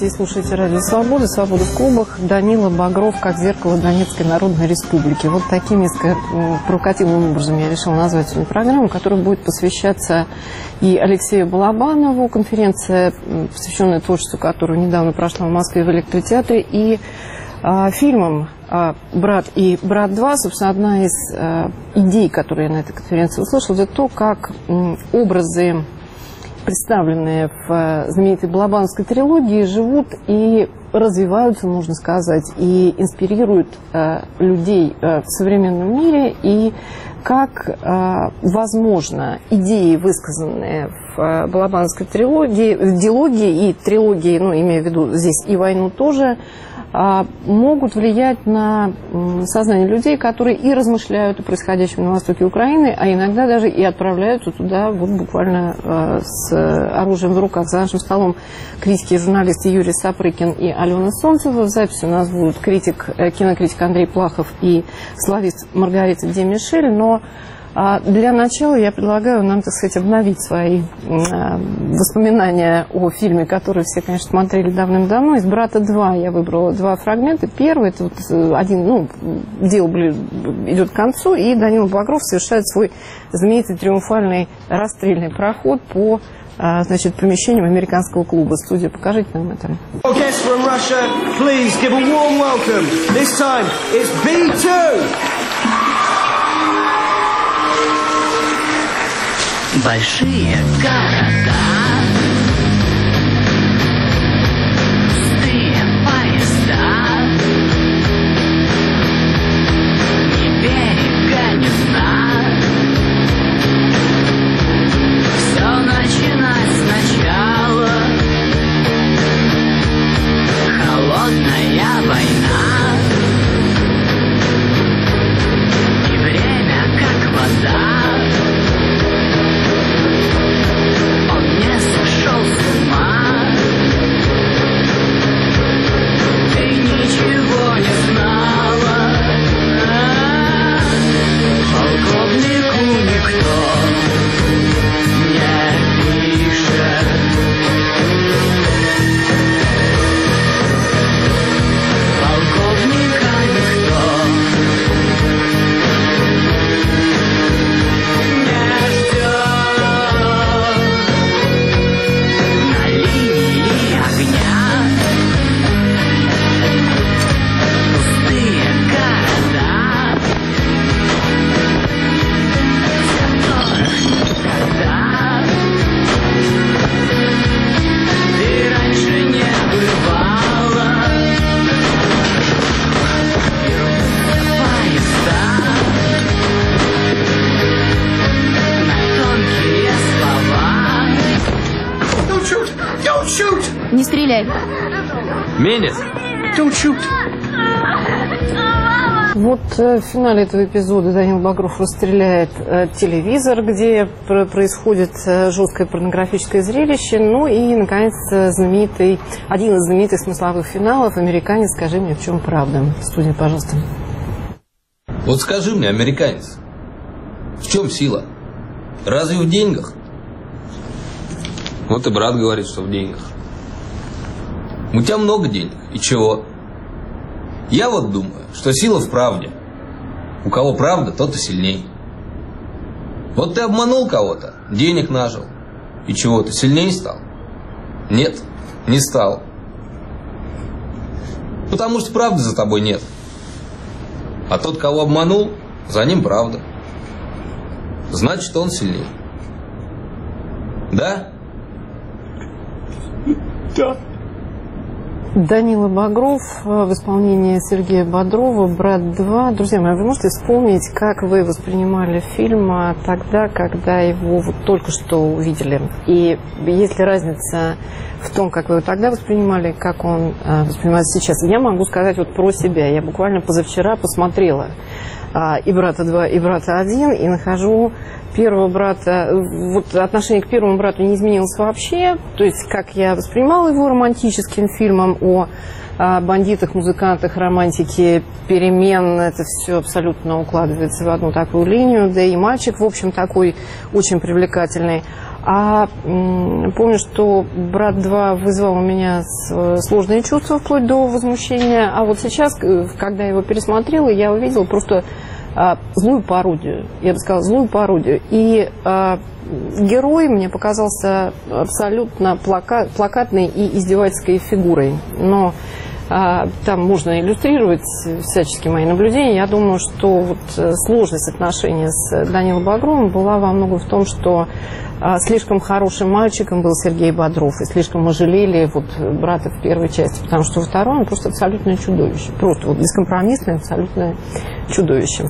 Здравствуйте, слушайте Радио Свобода, Свобода в клубах. Данила Багров как зеркало Донецкой Народной Республики. Вот таким провокативным образом я решила назвать свою программу, которая будет посвящаться и Алексею Балабанову, конференция, посвященная творчеству, которая недавно прошла в Москве в Электротеатре, и фильмам «Брат» и «Брат 2». Собственно, одна из идей, которые я на этой конференции услышала, это то, как образы, представленные в знаменитой Балабановской трилогии, живут и развиваются, можно сказать, и инспирируют людей в современном мире, и как, возможно, идеи, высказанные в Балабановской трилогии, в диалоге и трилогии, ну, имея в виду здесь и войну тоже, могут влиять на сознание людей, которые и размышляют о происходящем на востоке Украины, а иногда даже и отправляются туда вот буквально с оружием в руках. За нашим столом критики и журналисты Юрий Сапрыкин и Алена Солнцева. В записи у нас будут кинокритик Андрей Плахов и славист Маргарита Демишель. Но для начала я предлагаю нам, так сказать, обновить свои воспоминания о фильме, который все, конечно, смотрели давным-давно. Из «Брата 2» я выбрала два фрагмента. Первый, это вот один, дело идет к концу, и Данила Багров совершает свой знаменитый триумфальный расстрельный проход по помещениям американского клуба. Студия, покажите нам это. Большие города, пустые поезда, ни берега, ни дна. Все начинать сначала. Холодная война, и время как вода. Не стреляй. Менес, don't shoot. Вот в финале этого эпизода Данил Багров расстреляет телевизор, где происходит жесткое порнографическое зрелище. Ну и, наконец, один из знаменитых смысловых финалов «Американец, скажи мне, в чем правда». Студия, пожалуйста. Вот скажи мне, американец, в чем сила? Разве в деньгах? Вот и брат говорит, что в деньгах. У тебя много денег. И чего? Я вот думаю, что сила в правде. У кого правда, тот и сильней. Вот ты обманул кого-то, денег нажил. И чего, ты сильнее стал? Нет, не стал. Потому что правды за тобой нет. А тот, кого обманул, за ним правда. Значит, он сильнее. Да? Да. Данила Багров в исполнении Сергея Бодрова «Брат 2». Друзья мои, вы можете вспомнить, как вы воспринимали фильм тогда, когда его вот только что увидели? И есть ли разница в том, как вы его тогда воспринимали, как он воспринимается сейчас? Я могу сказать вот про себя. Я буквально позавчера посмотрела и «Брата 2», и «Брата 1», и нахожу первого брата, вот отношение к первому брату не изменилось вообще, то есть как я воспринимала его романтическим фильмом о бандитах, музыкантах, романтике, перемен, это все абсолютно укладывается в одну такую линию, да и мальчик, в общем, такой очень привлекательный. Помню, что «Брат 2» вызвал у меня сложные чувства вплоть до возмущения. А вот сейчас, когда я его пересмотрела, я увидела просто злую пародию. Я бы сказала, злую пародию. И герой мне показался абсолютно плакатной и издевательской фигурой. Но там можно иллюстрировать всячески мои наблюдения. Я думаю, что вот сложность отношений с Данилой Багровым была во многом в том, что слишком хорошим мальчиком был Сергей Бодров, и слишком мы жалели вот брата в первой части, потому что во второй он просто абсолютное чудовище. Просто вот бескомпромиссное абсолютное чудовище.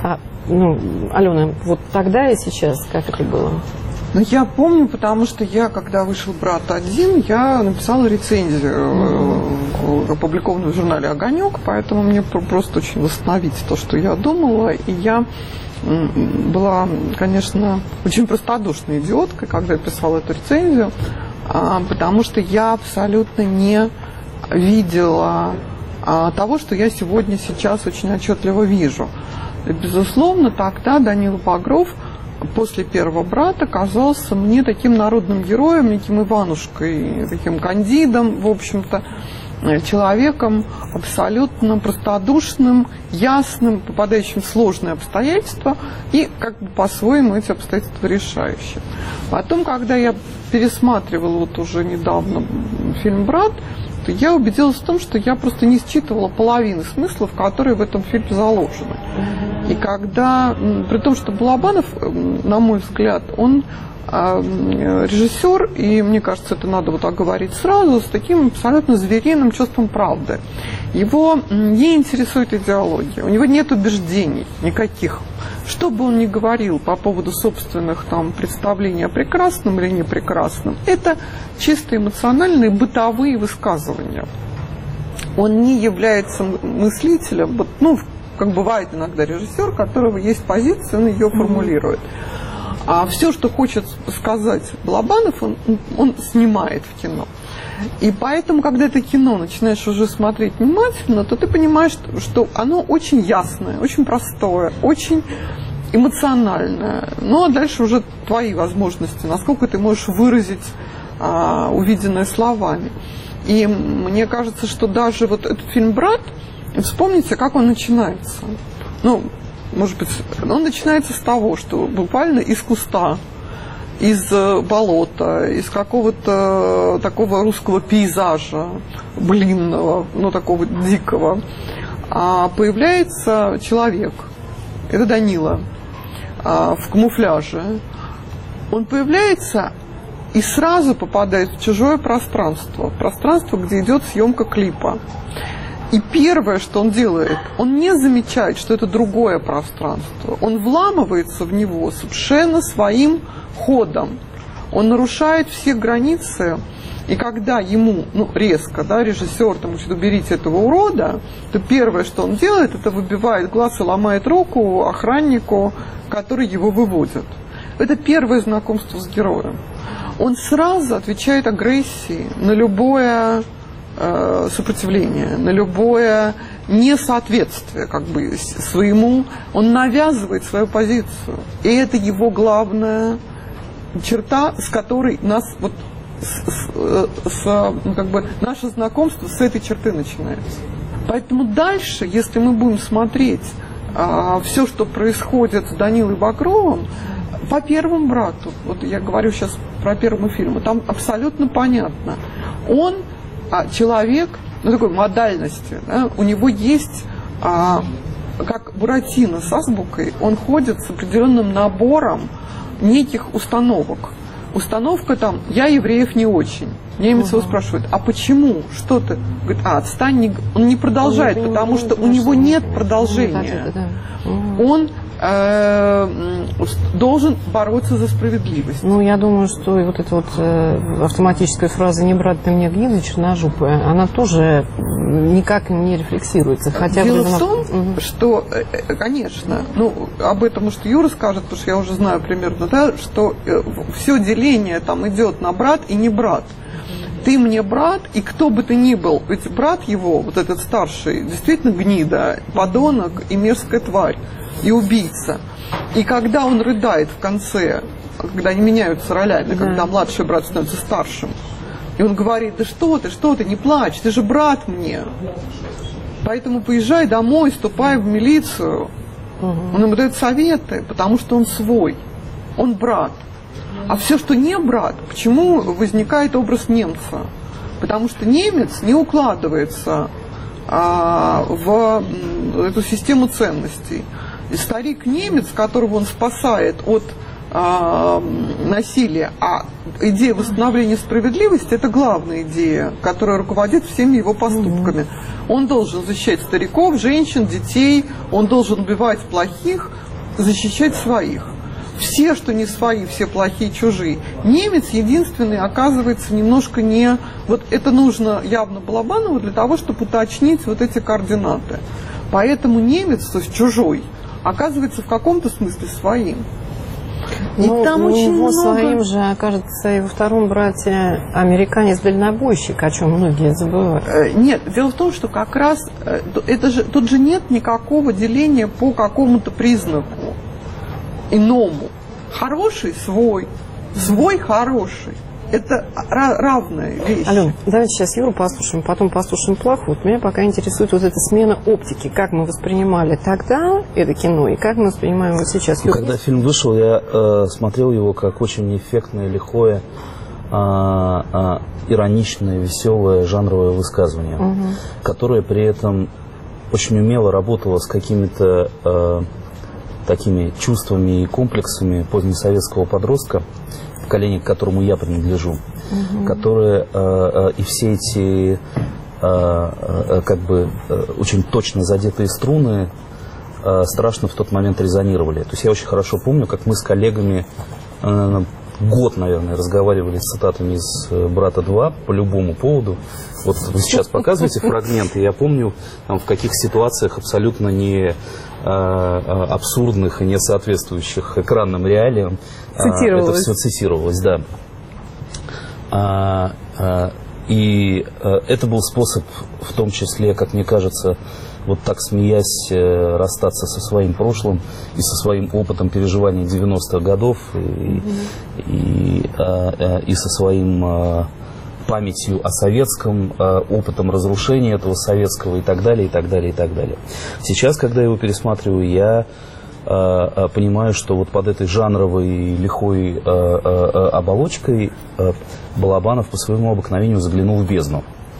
Алена, вот тогда и сейчас как это было? Ну, я помню, потому что я, когда вышел «Брат 1», я написала рецензию, опубликованную в журнале «Огонек», поэтому мне просто очень восстановить то, что я думала. И я была, конечно, очень простодушной идиоткой, когда я писала эту рецензию, потому что я абсолютно не видела того, что я сейчас очень отчетливо вижу. И, безусловно, тогда Данила Багров после первого «Брата» казался мне таким народным героем, неким Иванушкой, таким кандидом, в общем-то, человеком абсолютно простодушным, ясным, попадающим в сложные обстоятельства и как бы по-своему эти обстоятельства решающие. Потом, когда я пересматривала вот уже недавно фильм «Брат», то я убедилась в том, что я просто не считывала половины смыслов, которые в этом фильме заложены. И когда, при том, что Балабанов, на мой взгляд, он режиссер, и мне кажется, это надо вот так говорить сразу, с таким абсолютно звериным чувством правды. Его не интересует идеология, у него нет убеждений никаких. Что бы он ни говорил по поводу собственных там представлений о прекрасном или непрекрасном, это чисто эмоциональные бытовые высказывания. Он не является мыслителем, как бывает иногда режиссер, у которого есть позиция, он ее формулирует. А все, что хочет сказать Балабанов, он снимает в кино. И поэтому, когда это кино начинаешь уже смотреть внимательно, то ты понимаешь, что оно очень ясное, очень простое, очень эмоциональное. Ну, а дальше уже твои возможности, насколько ты можешь выразить увиденное словами. И мне кажется, что даже вот этот фильм «Брат», вспомните, как он начинается. Может быть, он начинается с того, что буквально из куста, из болота, из какого-то такого русского пейзажа, блинного, такого дикого, появляется человек. Это Данила в камуфляже. Он появляется и сразу попадает в чужое пространство, где идет съемка клипа. И первое, что он делает, он не замечает, что это другое пространство. Он вламывается в него совершенно своим ходом. Он нарушает все границы. И когда ему, резко, режиссер там говорит: уберите этого урода, то первое, что он делает, это выбивает глаз и ломает руку охраннику, который его выводит. Это первое знакомство с героем. Он сразу отвечает агрессией на любое сопротивление, на любое несоответствие своему. Он навязывает свою позицию. И это его главная черта, с которой наше знакомство с этой черты начинается. Поэтому дальше, если мы будем смотреть все, что происходит с Данилой Багровым, по первому «Брату», вот я говорю сейчас про первому фильму, там абсолютно понятно. Он человек, такой модальности, у него есть, как Буратино с азбукой, он ходит с определенным набором неких установок. Установка там: я евреев не очень. Немец его спрашивает: а почему? Что ты? Говорит: отстань. Он не продолжает, потому что у него нет продолжения. Он должен бороться за справедливость. Я думаю, что и вот эта вот автоматическая фраза «не брат ты мне гнида черножопая», она тоже никак не рефлексируется. Дело в том, что, конечно, об этом, может, Юра скажет, потому что я уже знаю примерно, что все деление там идет на брат и не брат. ты мне брат, и кто бы ты ни был, ведь брат его, вот этот старший, действительно гнида, подонок и мерзкая тварь, и убийца. И когда он рыдает в конце, когда они меняются ролями, когда младший брат становится старшим, и он говорит: да что ты, не плачь, ты же брат мне. Поэтому поезжай домой, ступай в милицию. Он ему дает советы, потому что он свой, он брат. А все, что не брат, почему возникает образ немца? Потому что немец не укладывается в эту систему ценностей. И старик-немец, которого он спасает от насилия, а идея восстановления справедливости – это главная идея, которая руководит всеми его поступками. Он должен защищать стариков, женщин, детей, он должен убивать плохих, защищать своих. Все, что не свои, все плохие, чужие. Немец единственный оказывается немножко не... Вот это нужно явно Балабанову для того, чтобы уточнить вот эти координаты. Поэтому немец, то есть чужой, оказывается в каком-то смысле своим. И там очень его много... своим же окажется и во втором брате американец-дальнобойщик, о чем многие забывают. Нет, дело в том, что как раз тут же нет никакого деления по какому-то признаку иному. Хороший свой, свой хороший. Это равная вещь. Алена, давайте сейчас Юру послушаем, потом послушаем Плаху. Вот меня пока интересует вот эта смена оптики. Как мы воспринимали тогда это кино и как мы воспринимаем его сейчас. Когда фильм вышел, я смотрел его как очень эффектное, лихое, ироничное, веселое жанровое высказывание, которое при этом очень умело работало с какими-то такими чувствами и комплексами позднесоветского подростка, поколение, к которому я принадлежу, которые и все эти как бы очень точно задетые струны страшно в тот момент резонировали. То есть я очень хорошо помню, как мы с коллегами год, наверное, разговаривали с цитатами из «Брата 2» по любому поводу. Вот вы сейчас показываете фрагменты, я помню, там, в каких ситуациях абсолютно не абсурдных и не соответствующих экранным реалиям это все цитировалось, да. И это был способ, в том числе, как мне кажется, вот так смеясь, расстаться со своим прошлым и со своим опытом переживания 90-х годов и со своим памятью о советском, опытом разрушения этого советского и так далее, и так далее, и так далее. Сейчас, когда я его пересматриваю, я понимаю, что вот под этой жанровой лихой оболочкой Балабанов по своему обыкновению заглянул в бездну.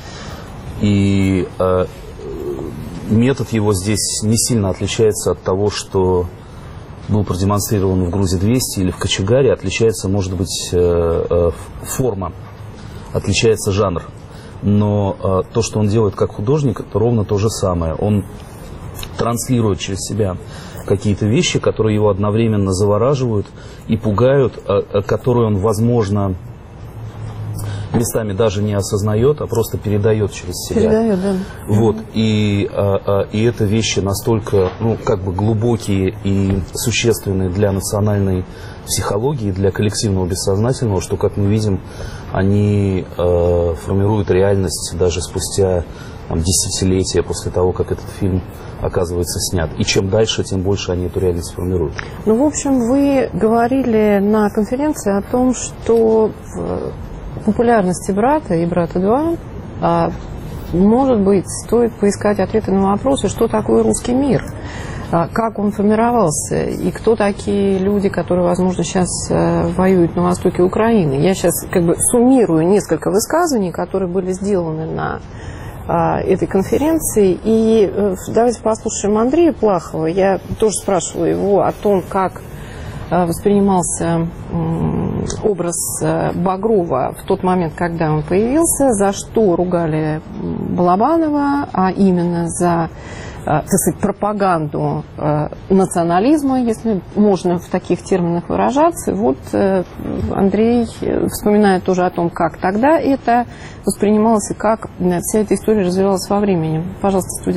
И метод его здесь не сильно отличается от того, что был продемонстрирован в «Грузе-200» или в «Кочегаре». Отличается, может быть, форма, отличается жанр. Но то, что он делает как художник, это ровно то же самое. Он транслирует через себя какие-то вещи, которые его одновременно завораживают и пугают, которые он, возможно, местами даже не осознает, а просто передает через себя. Передает, да. Вот. И это вещи настолько, ну, как бы глубокие и существенные для национальной психологии, для коллективного бессознательного, что, как мы видим, они формируют реальность даже спустя там, десятилетия после того, как этот фильм оказывается снят. И чем дальше, тем больше они эту реальность формируют. Ну, в общем, вы говорили на конференции о том, что в популярности «Брата» и «Брата 2», может быть, стоит поискать ответы на вопросы, что такое русский мир, как он формировался и кто такие люди, которые, возможно, сейчас воюют на востоке Украины. Я сейчас как бы суммирую несколько высказываний, которые были сделаны на этой конференции. И давайте послушаем Андрея Плахова. Я тоже спрашивала его о том, как воспринимался образ Багрова в тот момент, когда он появился, за что ругали Балабанова, а именно за, так сказать, пропаганду национализма, если можно в таких терминах выражаться. Вот Андрей вспоминает тоже о том, как тогда это воспринималось и как вся эта история развивалась во времени. Пожалуйста, студия.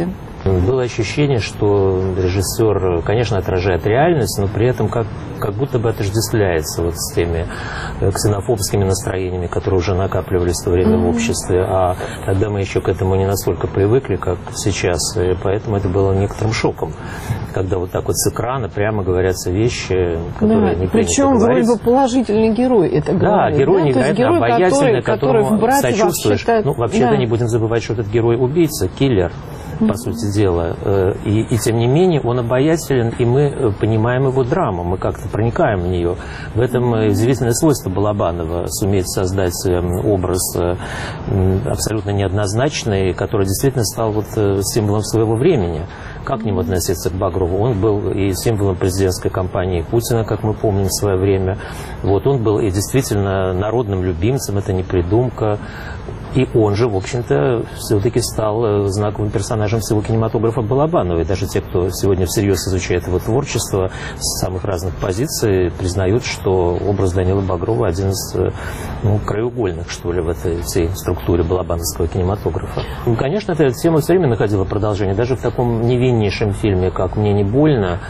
Было ощущение, что режиссер, конечно, отражает реальность, но при этом как будто бы отождествляется вот с теми ксенофобскими настроениями, которые уже накапливались в то время в обществе. А тогда мы еще к этому не настолько привыкли, как сейчас, и поэтому это было некоторым шоком, когда вот так вот с экрана прямо говорятся вещи, которые не принято причем говорить. вроде бы положительный герой это говорит. Да, герой невероятно обаятельный, который которому в «Брате» сочувствуешь. вообще-то... Ну, вообще-то не будем забывать, что этот герой убийца, киллер, по сути дела. И тем не менее он обаятелен, и мы понимаем его драму, мы как-то проникаем в нее. В этом удивительное свойство Балабанова, суметь создать образ абсолютно неоднозначный, который действительно стал вот символом своего времени. Как к нему относиться к Багрову? Он был и символом президентской кампании Путина, как мы помним в свое время. Вот, он был и действительно народным любимцем, это не придумка. И он же, в общем-то, все-таки стал знаковым персонажем всего кинематографа Балабанова. И даже те, кто сегодня всерьез изучает его творчество с самых разных позиций, признают, что образ Данила Багрова один из краеугольных, что ли, в этой всей структуре балабановского кинематографа. И, конечно, эта тема все время находила продолжение. Даже в таком невиннейшем фильме, как «Мне не больно»,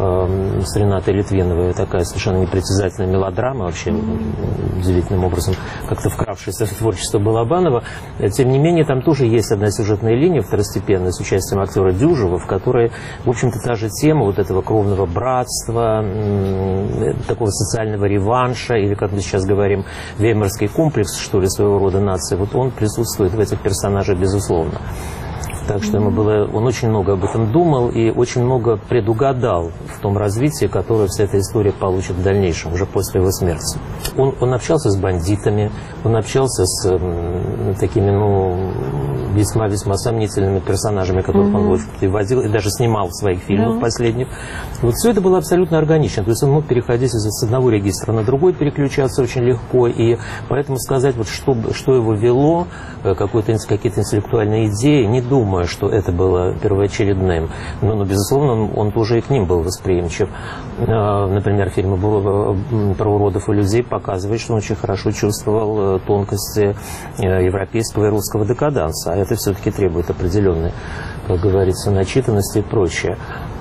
с Ренатой Литвиновой, такая совершенно непритязательная мелодрама, вообще удивительным образом как-то вкравшаяся в творчество Балабанова. Тем не менее, там тоже есть одна сюжетная линия второстепенная с участием актера Дюжева, в которой, в общем-то, та же тема вот этого кровного братства, такого социального реванша, или, как мы сейчас говорим, веймарский комплекс, что ли, своего рода нации, вот он присутствует в этих персонажах, безусловно. Так что он очень много об этом думал и очень много предугадал в том развитии, которое вся эта история получит в дальнейшем, уже после его смерти. Он общался с бандитами, он общался с такими, весьма-весьма сомнительными персонажами, которых он приводил и даже снимал в своих фильмах последних. Вот все это было абсолютно органично. То есть он мог переходить с одного регистра на другой, переключаться очень легко. И поэтому сказать, вот, что его вело, какие-то интеллектуальные идеи, не думаю, что это было первоочередным. Но безусловно, он тоже и к ним был восприимчив. Например, фильм про уродов и людей показывает, что он очень хорошо чувствовал тонкости европейского и русского декаданса. А это все-таки требует определенной, как говорится, начитанности и прочее.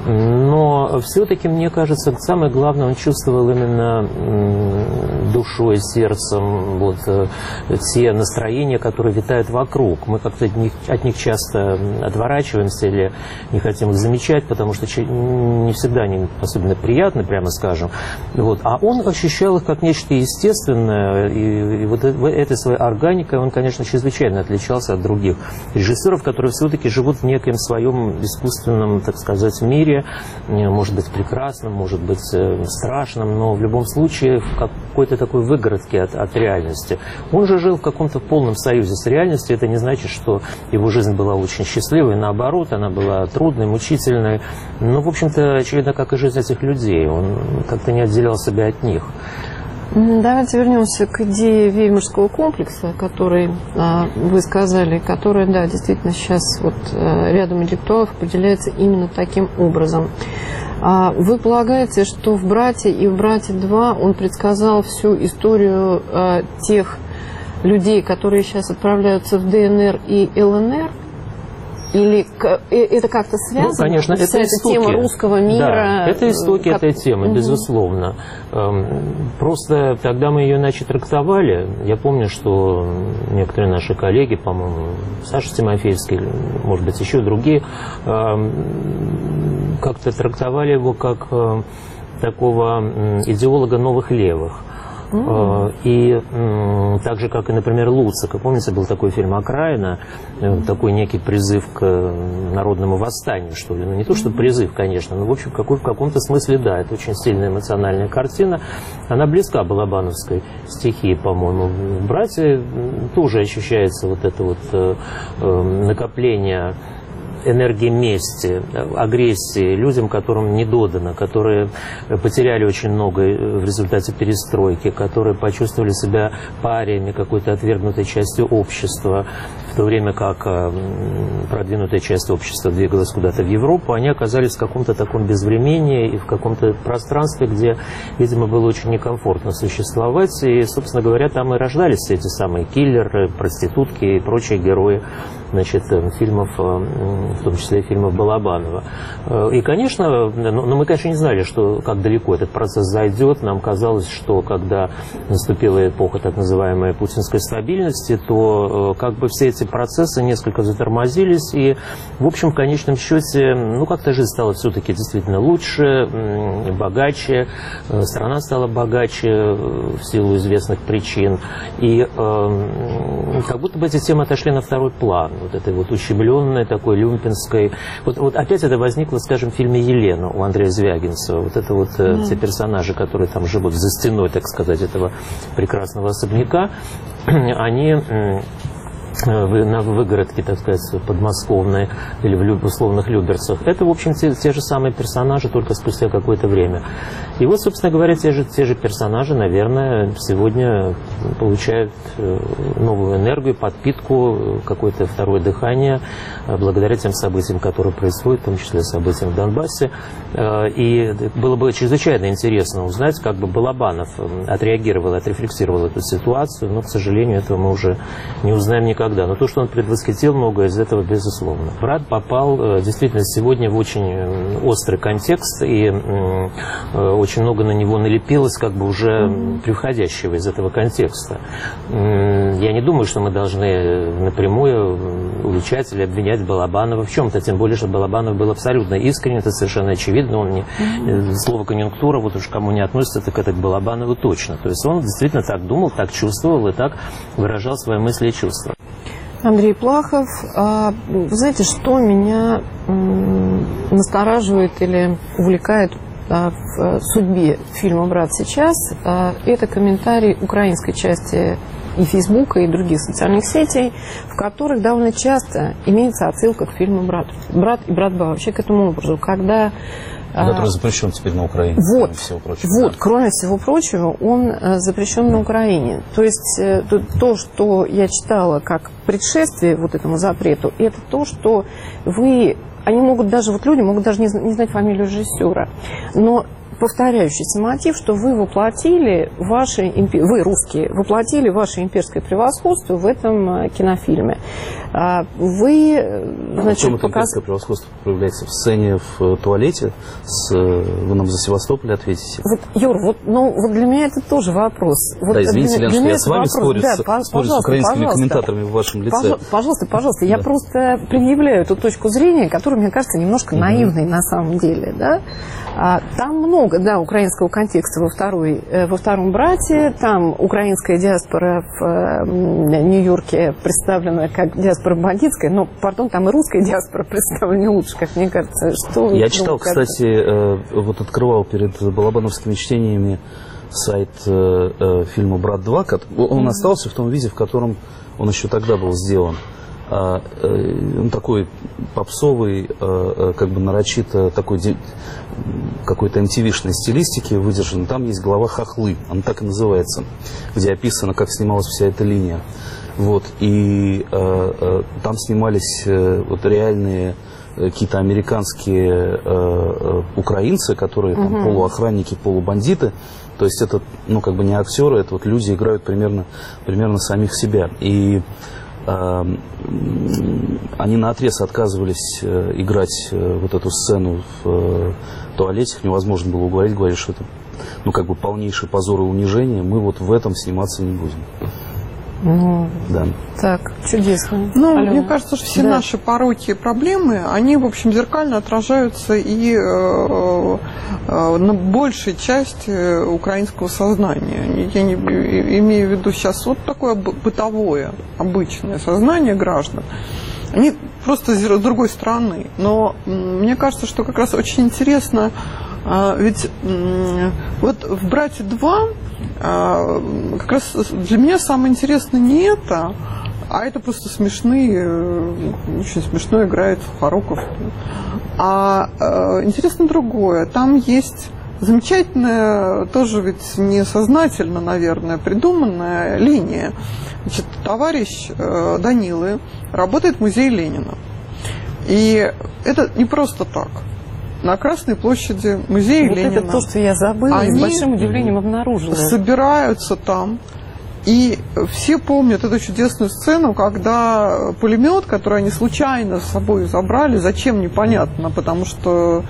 Но все-таки, мне кажется, самое главное, он чувствовал именно душой, сердцем вот те настроения, которые витают вокруг. Мы как-то от них часто отворачиваемся или не хотим их замечать, потому что не всегда они особенно приятны, прямо скажем. Вот. А он ощущал их как нечто естественное, и вот этой своей органикой он, конечно, чрезвычайно отличался от других режиссеров, которые все-таки живут в неком своем искусственном, так сказать, мире, может быть прекрасным, может быть страшным, но в любом случае в какой-то такой выгородке от реальности. Он же жил в каком-то полном союзе с реальностью. Это не значит, что его жизнь была очень счастливой, наоборот, она была трудной, мучительной. Но, в общем-то, очевидно, как и жизнь этих людей. Он как-то не отделял себя от них. Давайте вернемся к идее веймарского комплекса, который вы сказали, который, да, действительно сейчас вот рядом интеллектуалов определяется именно таким образом. Вы полагаете, что в «Брате» и в «Брате 2» он предсказал всю историю тех людей, которые сейчас отправляются в ДНР и ЛНР? Или это как-то связано? Конечно, это истоки. Тема русского мира. Да, это истоки этой темы, безусловно. Просто тогда мы ее иначе трактовали. Я помню, что некоторые наши коллеги, по-моему, Саша Тимофеевский, может быть, еще другие, как-то трактовали его как такого идеолога новых левых. И так же, как и, например, Луцика. Помните, был такой фильм «Окраина», такой некий призыв к народному восстанию, что ли. Ну, не то, что призыв, конечно, но, в общем, в каком-то смысле, да, это очень сильная эмоциональная картина. Она близка балабановской стихии, по-моему. В «Брате» тоже ощущается вот это вот накопление энергии мести, агрессии людям, которым не додано, которые потеряли очень много в результате перестройки, которые почувствовали себя париями, какой-то отвергнутой частью общества. в то время как продвинутая часть общества двигалась куда-то в Европу, они оказались в каком-то таком безвремении и в каком-то пространстве, где, видимо, было очень некомфортно существовать. И, собственно говоря, там и рождались эти самые киллеры, проститутки и прочие герои, значит, фильмов, в том числе и фильмов Балабанова. И, конечно, но мы, конечно, не знали, что, как далеко этот процесс зайдет. Нам казалось, что когда наступила эпоха так называемой путинской стабильности, то как бы все эти процессы несколько затормозились, и, в общем, в конечном счете, ну, как-то жизнь стала все-таки действительно лучше, богаче, страна стала богаче в силу известных причин, и как будто бы эти темы отошли на второй план. Вот этой вот ущемленной, такой люмпинской. Вот опять это возникло, скажем, в фильме «Елена» у Андрея Звягинцева. Вот это вот те персонажи, которые там живут за стеной, так сказать, этого прекрасного особняка, они на выгородке, так сказать, подмосковной или в условных Люберцах. Это, в общем, те же самые персонажи, только спустя какое-то время. И вот, собственно говоря, те же персонажи, наверное, сегодня получают новую энергию, подпитку, какое-то второе дыхание благодаря тем событиям, которые происходят, в том числе событиям в Донбассе. И было бы чрезвычайно интересно узнать, как бы Балабанов отреагировал, отрефлексировал эту ситуацию, но, к сожалению, этого мы уже не узнаем никогда. Но то, что он предвосхитил, многое из этого, безусловно. «Брат» попал действительно сегодня в очень острый контекст, и очень много на него налепилось, как бы уже превходящего из этого контекста. Я не думаю, что мы должны напрямую уличать или обвинять Балабанова в чем-то, тем более, что Балабанов был абсолютно искренен, это совершенно очевидно. Он не, слово «конъюнктура», вот уж кому не относится, так это к Балабанову точно. То есть он действительно так думал, так чувствовал и так выражал свои мысли и чувства. Андрей Плахов, вы знаете, что меня настораживает или увлекает в судьбе фильма «Брат» сейчас, это комментарий украинской части и Фейсбука, и других социальных сетей, в которых довольно часто имеется отсылка к фильму «Брат». «Брат» и «Брат 2» вообще к этому образу, когда... Который запрещен теперь на Украине, вот, кроме всего прочего. Вот, да. Кроме всего прочего, он запрещен на Украине. То есть то, что я читала как предшествие вот этому запрету, это то, что они могут даже, вот люди могут даже не знать фамилию режиссера, но повторяющийся мотив, что вы воплотили вы, русские, воплотили ваше имперское превосходство в этом кинофильме. Вы, значит, в чем это имперское превосходство проявляется? В сцене в туалете? Вы нам за Севастополь ответите? Вот, Юр, вот для меня это тоже вопрос. Вот да, извините, Лен, что я с вами спорю, да, с украинскими комментаторами в вашем лице. Пожалуйста. Да. Я просто предъявляю эту точку зрения, которая, мне кажется, немножко наивной на самом деле. Да? Там много, да, украинского контекста во втором «Брате». Там украинская диаспора в Нью-Йорке представлена как диаспора бандитская, но, пардон, там и русская диаспора представлена не лучше, как мне кажется. Я читал, кстати, вот открывал перед балабановскими чтениями сайт фильма «Брат 2». Он остался в том виде, в котором он еще тогда был сделан. Он такой попсовый, как бы нарочито такой какой-то MTV-шной стилистики выдержан. Там есть глава «Хохлы», она так и называется, где описано, как снималась вся эта линия. Вот, и там снимались вот реальные какие-то американские украинцы, которые там полуохранники, полубандиты. То есть это, ну, как бы не актеры, это вот люди играют примерно самих себя. И они наотрез отказывались играть вот эту сцену в туалете, их невозможно было уговорить, говорили, что это, ну, как бы полнейший позор и унижение, мы вот в этом сниматься не будем. Да. Так, чудесно. Ну, мне кажется, что все наши пороки и проблемы, они, в общем, зеркально отражаются и на большей части украинского сознания. Я не имею в виду сейчас вот такое бытовое, обычное сознание граждан. Они просто с другой стороны. Но мне кажется, что как раз очень интересно, ведь вот в «Брате 2» как раз для меня самое интересное не это, а это просто очень смешно играет Сухоруков. А интересно другое. Там есть замечательная, тоже ведь несознательно, наверное, придуманная линия. Значит, товарищ Данилы работает в музее Ленина. И это не просто так. На Красной площади музея вот Ленина. Это то, что я забыла, и с большим удивлением обнаружила. Собираются там. И все помнят эту чудесную сцену, когда пулемет, который они случайно с собой забрали, зачем непонятно, потому что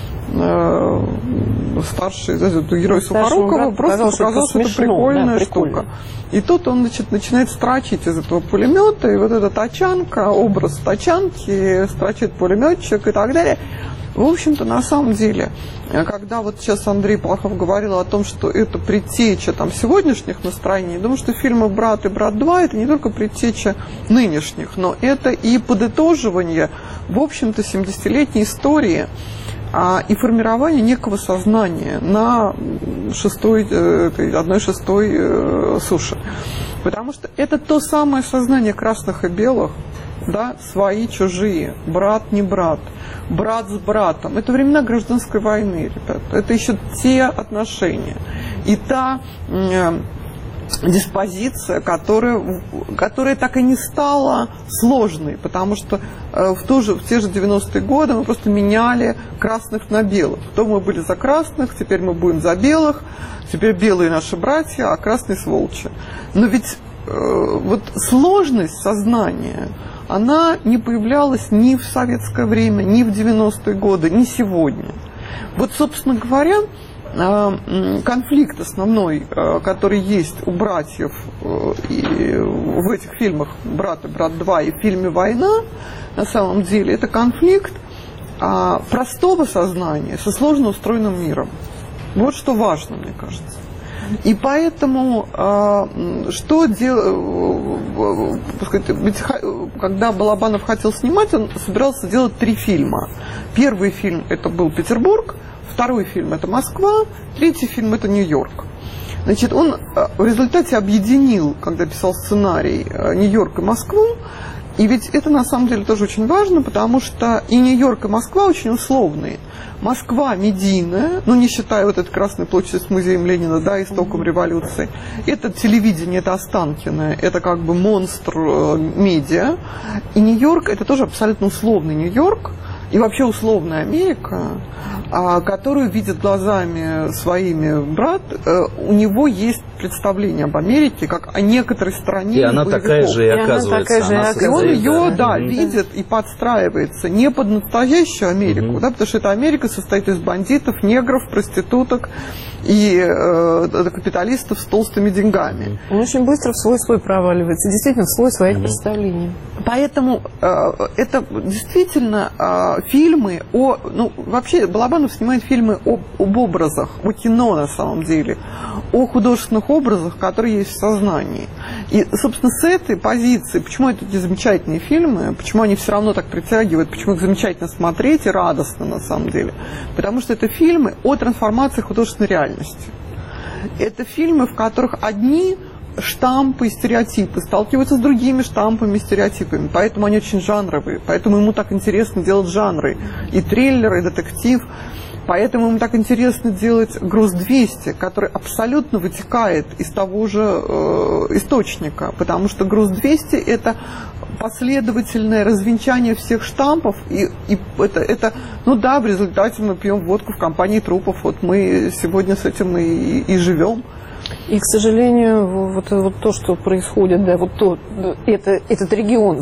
старший герой Сухорукова просто показал, что это прикольная штука. И тут он, значит, начинает строчить из этого пулемета, и вот эта тачанка, образ тачанки, строчит пулеметчик и так далее. В общем-то, на самом деле, когда вот сейчас Андрей Плахов говорил о том, что это предтеча там сегодняшних настроений, я думаю, что фильмы «Брат» и «Брат 2» это не только предтеча нынешних, но это и подытоживание, в общем-то, 70-летней истории и формирование некого сознания на одной шестой суши. Потому что это то самое сознание красных и белых, да, свои, чужие, брат, не брат, брат с братом. Это времена гражданской войны, ребята. Это еще те отношения. И та диспозиция, которая так и не стала сложной, потому что в те же 90-е годы мы просто меняли красных на белых. То мы были за красных, теперь мы будем за белых, теперь белые наши братья, а красные сволочи. Но ведь вот сложность сознания, она не появлялась ни в советское время, ни в 90-е годы, ни сегодня. Вот, собственно говоря, конфликт основной, который есть у братьев и в этих фильмах «Брат» и «Брат 2» и в фильме «Война», на самом деле, это конфликт простого сознания со сложно устроенным миром. Вот что важно, мне кажется. И поэтому, что делать, когда Балабанов хотел снимать, он собирался делать 3 фильма. Первый фильм это был Петербург, второй фильм это Москва, третий фильм это Нью-Йорк. Значит, он в результате объединил, когда писал сценарий, Нью-Йорк и Москву. И ведь это на самом деле тоже очень важно, потому что и Нью-Йорк, и Москва очень условные. Москва медийная, ну не считая вот этой Красной площади с музеем Ленина, да, истоком революции. Это телевидение, это Останкино, это как бы монстр медиа. И Нью-Йорк это тоже абсолютно условный Нью-Йорк. И вообще условная Америка, которую видит глазами своими брат, у него есть представление об Америке, как о некоторой стране. И она такая же и оказывается. И он ее, да, видит и подстраивается не под настоящую Америку, да, потому что эта Америка состоит из бандитов, негров, проституток и капиталистов с толстыми деньгами. Он очень быстро в свой проваливается, действительно, в свой своих представлений. Поэтому это действительно фильмы вообще Балабанов снимает фильмы об образах, о кино на самом деле, о художественных образах, которые есть в сознании. И, собственно, с этой позиции, почему это такие замечательные фильмы, почему они все равно так притягивают, почему их замечательно смотреть и радостно на самом деле, потому что это фильмы о трансформации художественной реальности. Это фильмы, в которых одни штампы и стереотипы сталкиваются с другими штампами и стереотипами, поэтому они очень жанровые, поэтому ему так интересно делать жанры, и триллер, и детектив, поэтому ему так интересно делать «Груз-200», который абсолютно вытекает из того же источника, потому что «Груз-200» — это последовательное развенчание всех штампов, и это, ну да, в результате мы пьем водку в компании трупов, вот мы сегодня с этим и живем. И, к сожалению, вот то, что происходит, да, этот регион,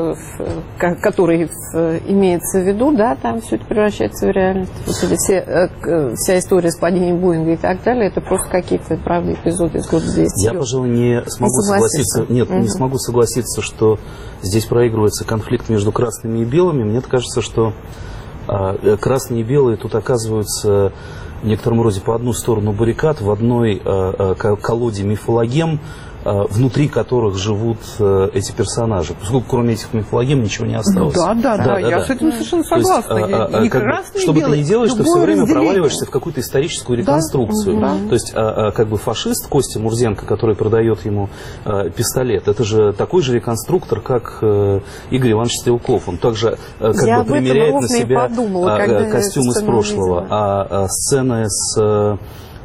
который имеется в виду, да, там все это превращается в реальность. Вот вся история с падением Боинга и так далее, это просто какие-то, правда, эпизоды из года 200. Я, пожалуй, не смогу согласиться. Нет, не смогу согласиться, что здесь проигрывается конфликт между красными и белыми. Мне кажется, что красные и белые тут оказываются в некотором роде по одну сторону баррикад, в одной колоде мифологем, внутри которых живут эти персонажи. Поскольку кроме этих мифологем ничего не осталось. Да, я с этим совершенно согласна. Что бы ты ни делаешь, ты все время проваливаешься в какую-то историческую реконструкцию. То есть, как бы фашист Костя Мурзенко, который продает ему пистолет, это же такой же реконструктор, как Игорь Иванович Стрелков. Он также как бы примеряет на себя костюм из прошлого. А сцена с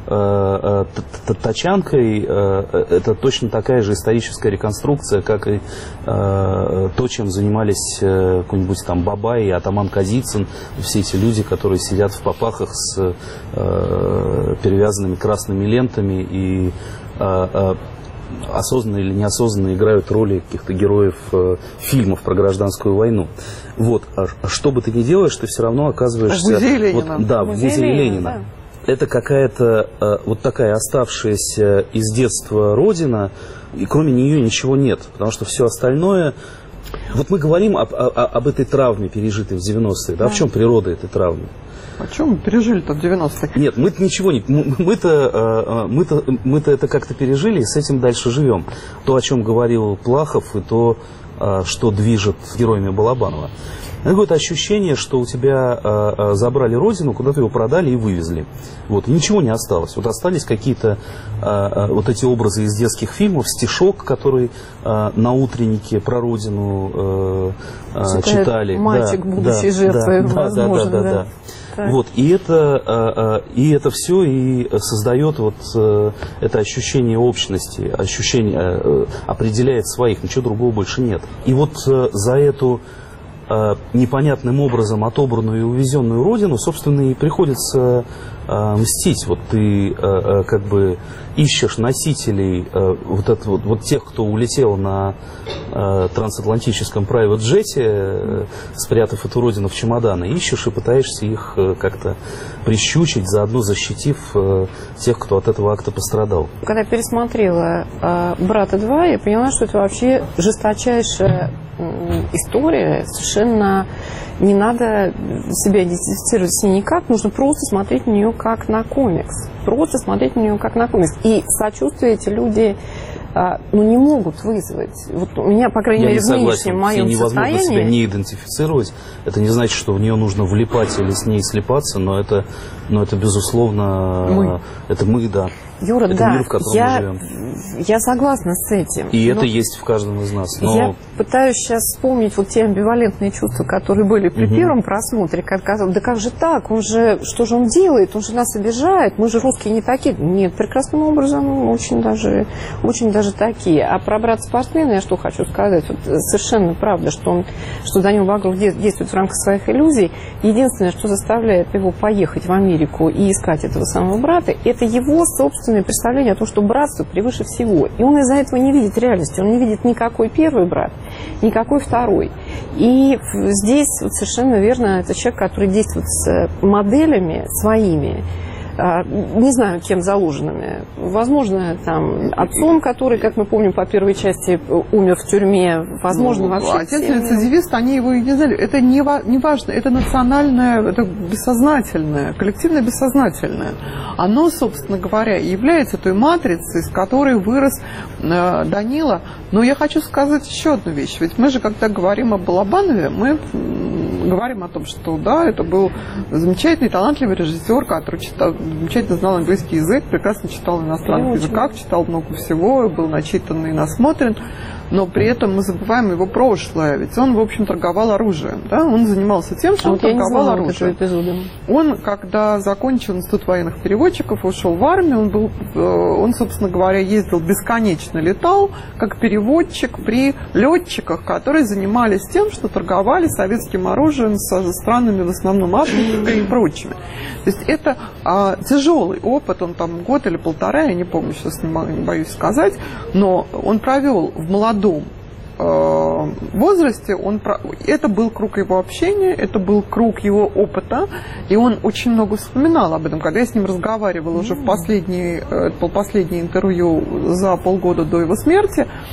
тачанкой это точно такая же историческая реконструкция, как и то, чем занимались какой-нибудь там Бабай и атаман Казицын, все эти люди, которые сидят в попахах с перевязанными красными лентами и осознанно или неосознанно играют роли каких-то героев фильмов про гражданскую войну. Вот. А что бы ты ни делаешь, ты все равно оказываешься... В музее Ленина. В музее Ленина. Это какая-то вот такая оставшаяся из детства родина, и кроме нее ничего нет, потому что все остальное... Вот мы говорим об этой травме, пережитой в 90-е, да? В чем природа этой травмы? О чем мы пережили-то в 90-е? Нет, мы-то ничего не... Мы-то это как-то пережили и с этим дальше живем. То, о чем говорил Плахов, и то, что движет героями Балабанова. Это какое-то ощущение, что у тебя забрали родину, куда-то его продали и вывезли. Вот, и ничего не осталось. Вот остались какие-то вот эти образы из детских фильмов, стишок, который на утреннике про родину читали. Мальчик, будущей жертвой, возможно. Да. Вот, и это все и создает вот это ощущение общности, ощущение, определяет своих, ничего другого больше нет. И вот за эту непонятным образом отобранную и увезенную родину, собственно, и приходится мстить. Вот ты как бы ищешь носителей вот тех, кто улетел на трансатлантическом private джете, спрятав эту родину в чемоданы, ищешь и пытаешься их как-то прищучить, заодно защитив тех, кто от этого акта пострадал. Когда я пересмотрела «Брата 2», я поняла, что это вообще жесточайшая история, совершенно не надо себя идентифицировать с ней никак, нужно просто смотреть на нее как на комикс. Просто смотреть на нее как на комикс. И сочувствие эти люди не могут вызвать. Вот у меня, по крайней мере, в нынешнем моем состоянии... Невозможно себя не идентифицировать. Это не значит, что в нее нужно влипать или с ней слипаться, но это безусловно... Это мы, да. Юра, это да, мир, в котором мы живем. Я согласна с этим. И это есть в каждом из нас. Но... Я пытаюсь сейчас вспомнить вот те амбивалентные чувства, которые были при первом просмотре. Как казалось, да как же так? Что же он делает? Он же нас обижает. Мы же русские не такие. Нет, прекрасным образом очень даже такие. А про брата-спортсмена я что хочу сказать? Вот совершенно правда, что Данил Багров действует в рамках своих иллюзий. Единственное, что заставляет его поехать в Америку и искать этого самого брата, это его собственное представление о том, что братство превыше всего. И он из-за этого не видит реальности. Он не видит никакой первый брат, никакой второй. И здесь вот совершенно верно, это человек, который действует с моделями своими, не знаю, кем заложенными. Возможно, там, отцом, который, как мы помним по первой части, умер в тюрьме. Возможно, вообще... Отец-рецидивист, они его и не знали. Это не важно. Это национальное, это бессознательное, коллективное бессознательное. Оно, собственно говоря, является той матрицей, из которой вырос Данила. Но я хочу сказать еще одну вещь. Ведь мы же, когда говорим о Балабанове, мы говорим о том, что, да, это был замечательный, талантливый режиссер, который замечательно знал английский язык, прекрасно читал на иностранных языках, читал много всего, был начитан и насмотрен, но при этом мы забываем его прошлое, ведь он, в общем, торговал оружием, да? Он занимался тем, что он торговал оружием. Он, когда закончил институт военных переводчиков, ушел в армию, он, собственно говоря, ездил бесконечно, летал как переводчик при летчиках, которые занимались тем, что торговали советским оружием со странами, в основном Африкой и прочими. То есть это тяжелый опыт, он там год или полтора, я не помню, сейчас не боюсь сказать, но он провел в молодом возрасте, это был круг его общения, это был круг его опыта, и он очень много вспоминал об этом. Когда я с ним разговаривала уже в последнее интервью за полгода до его смерти,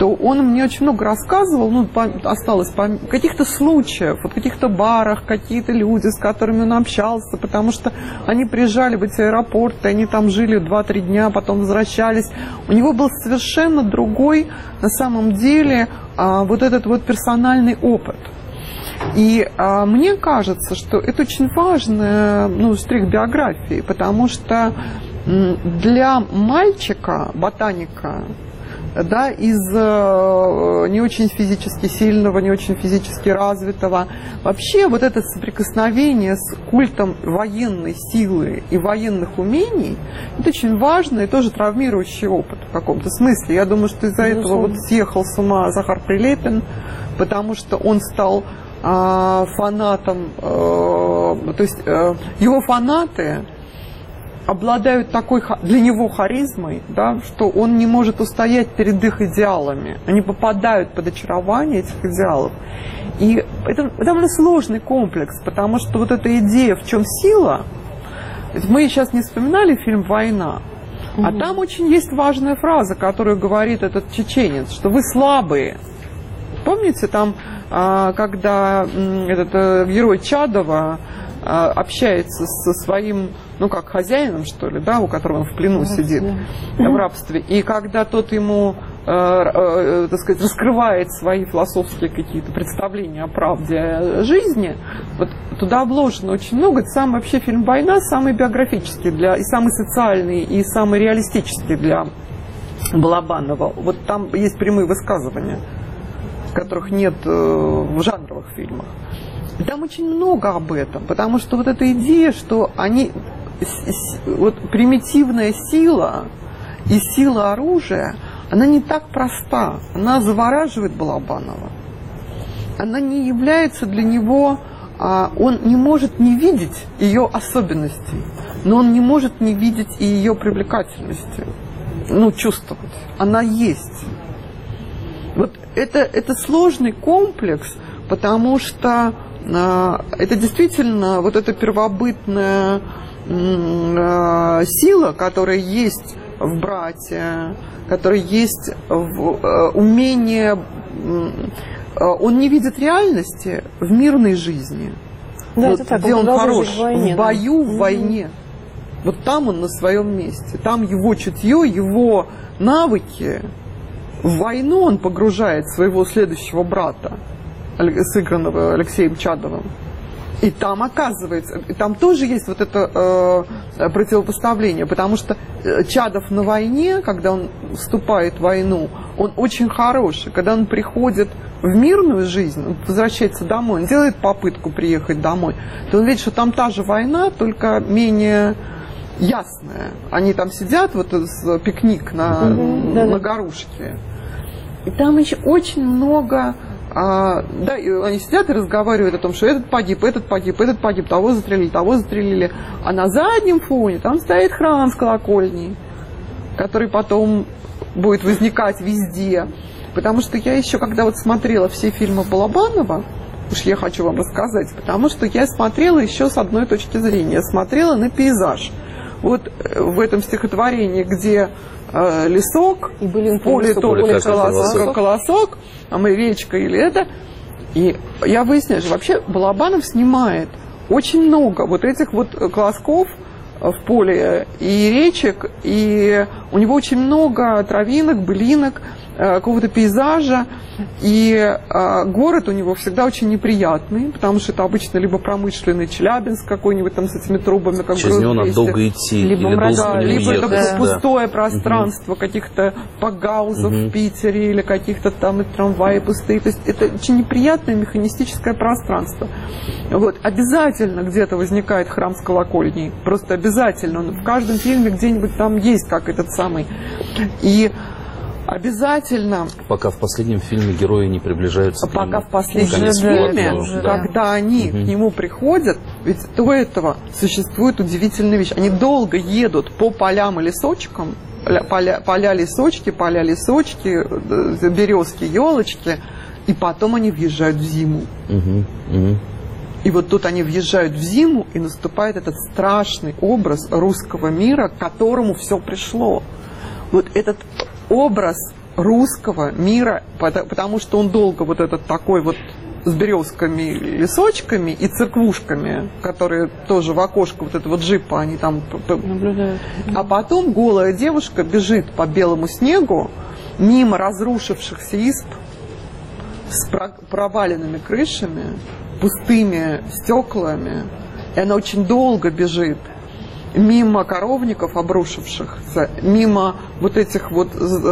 то он мне очень много рассказывал, ну, осталось каких-то случаев, вот каких-то барах, какие-то люди, с которыми он общался, потому что они приезжали в эти аэропорты, они там жили 2-3 дня, потом возвращались. У него был совершенно другой, на самом деле, вот этот вот персональный опыт. И мне кажется, что это очень важный, ну, штрих биографии, потому что для мальчика, ботаника, да, из не очень физически сильного, не очень физически развитого, вообще вот это соприкосновение с культом военной силы и военных умений, это очень важный и тоже травмирующий опыт в каком-то смысле. Я думаю, что из-за этого вот съехал с ума Захар Прилепин, потому что он стал фанатом, то есть его фанаты обладают такой для него харизмой, да, что он не может устоять перед их идеалами. Они попадают под очарование этих идеалов. И это довольно сложный комплекс, потому что вот эта идея, в чем сила, мы сейчас не вспоминали фильм «Война», а там очень есть важная фраза, которую говорит этот чеченец, что вы слабые. Помните, там, когда этот герой Чадова общается со своим, ну, как хозяином, что ли, да, у которого он в плену сидит, в рабстве, и когда тот ему, так сказать, раскрывает свои философские какие-то представления о правде жизни, вот туда вложено очень много. Это сам вообще фильм «Война» самый биографический и самый социальный, и самый реалистический для Балабанова. Вот там есть прямые высказывания, которых нет в жанровых фильмах. Там очень много об этом, потому что вот эта идея, что вот примитивная сила и сила оружия, она не так проста, она завораживает Балабанова. Она не является для него, он не может не видеть ее особенностей, но он не может не видеть и ее привлекательности, ну, чувствовать. Она есть. Вот это сложный комплекс, потому что это действительно вот эта первобытная сила, которая есть в брате, которая есть в умении. Он не видит реальности в мирной жизни, да, вот, это так, где он хорош, в войне, в бою, в войне. Вот там он на своем месте, там его чутье, его навыки. В войну он погружает своего следующего брата, сыгранного Алексеем Чадовым. И там, оказывается, там тоже есть вот это противопоставление, потому что Чадов на войне, когда он вступает в войну, он очень хороший. Когда он приходит в мирную жизнь, он возвращается домой, он делает попытку приехать домой, то он видит, что там та же война, только менее ясная. Они там сидят, вот пикник на горушке. И там еще очень много... да, и они сидят и разговаривают о том, что этот погиб, того застрелили. А на заднем фоне там стоит храм с колокольней, который потом будет возникать везде. Потому что я еще, когда вот смотрела все фильмы Балабанова, уж я хочу вам рассказать, потому что я смотрела еще с одной точки зрения. Я смотрела на пейзаж. Вот в этом стихотворении, где лесок, в поле только колосок, а мы речка или это. И я выясняю, что вообще Балабанов снимает очень много вот этих вот колосков в поле и речек, и у него очень много травинок, былинок, какого-то пейзажа, и город у него всегда очень неприятный, потому что это обычно либо промышленный Челябинск какой-нибудь там с этими трубами, как через него надо долго идти, либо или либо это пустое пространство каких-то пакгаузов в Питере, или каких-то там трамваи пустые, то есть это очень неприятное механистическое пространство. Вот. Обязательно где-то возникает храм с колокольней, просто обязательно, он в каждом фильме где-нибудь там есть, как этот самый. И обязательно... Пока в последнем фильме герои не приближаются к нему. Пока в последнем фильме, когда они к нему приходят, ведь до этого существует удивительная вещь. Они долго едут по полям и лесочкам, поля-лесочки, березки, елочки, и потом они въезжают в зиму. И вот тут они въезжают в зиму, и наступает этот страшный образ русского мира, к которому все пришло. Вот этот образ русского мира, потому что он долго вот этот такой вот с березками, лесочками и церквушками, которые тоже в окошко вот этого джипа, они там наблюдают. А потом голая девушка бежит по белому снегу мимо разрушившихся изб с проваленными крышами, пустыми стеклами, и она очень долго бежит мимо коровников обрушившихся, мимо вот этих вот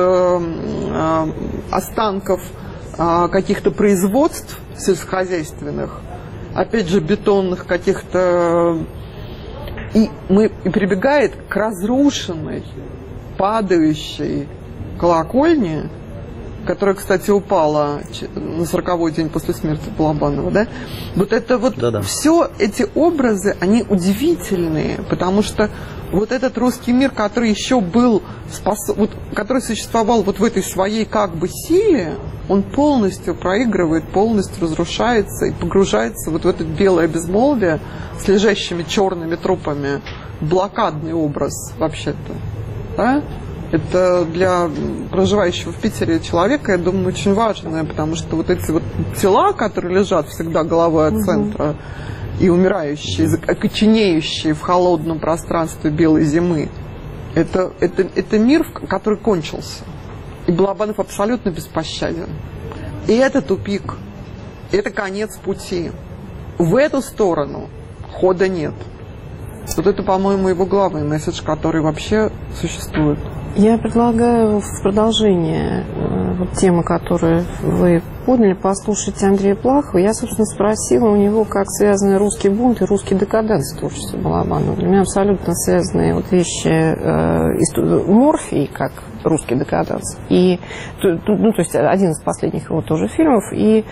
останков каких-то производств сельскохозяйственных, опять же бетонных каких-то, и прибегает к разрушенной, падающей колокольне, которая, кстати, упала на 40-й день после смерти Балабанова, да? Вот это вот все эти образы, они удивительные, потому что вот этот русский мир, который еще был, который существовал вот в этой своей как бы силе, он полностью проигрывает, полностью разрушается и погружается вот в это белое безмолвие с лежащими черными трупами. Блокадный образ вообще-то, да? Это для проживающего в Питере человека, я думаю, очень важное, потому что вот эти вот тела, которые лежат всегда головой от центра, и умирающие, окоченеющие в холодном пространстве белой зимы, это мир, который кончился. И Балабанов абсолютно беспощаден. И это тупик, это конец пути. В эту сторону хода нет. Вот это, по-моему, его главный месседж, который вообще существует. Я предлагаю в продолжение вот темы, которую вы подняли, послушать Андрея Плахова. Я, собственно, спросила у него, как связаны русский бунт и русский декаданс в творчестве Балабанова. Для меня абсолютно связанные вот вещи Морфий, как русский декаданс, и, ну, то есть один из последних его тоже фильмов, и